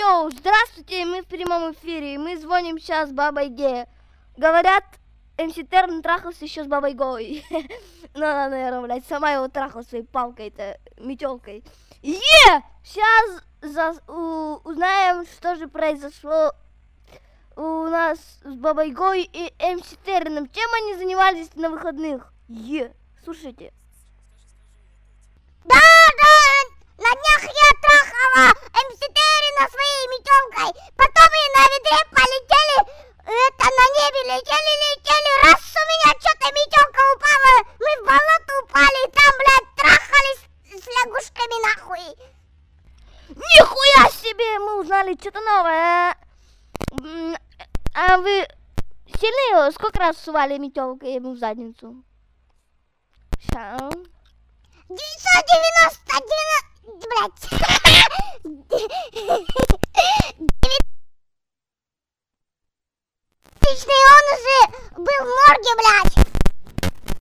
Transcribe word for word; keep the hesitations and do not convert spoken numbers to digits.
Йоу, здравствуйте, мы в прямом эфире. Мы звоним сейчас с бабой Ге. Говорят, эм си Терн трахался еще с бабой Гой. Ну, она, наверное, блядь, сама его трахала своей палкой-то, метелкой. Е! Сейчас за... у... узнаем, что же произошло у нас с бабой Гой и эм си Терном. Чем они занимались на выходных? Е! Слушайте. Да, да! На днях я трахала эм си Терна своей метелкой. Потом мы на ведре полетели, это на небе летели, летели. Раз у меня что-то метелка упала, мы в болото упали, и там, блядь, трахались с лягушками нахуй. Нихуя себе! Мы узнали что-то новое. А вы сильно его сколько раз сували метелкой ему в задницу? Сейчас. девятьсот девяносто девяносто, блядь. Тысячный, он уже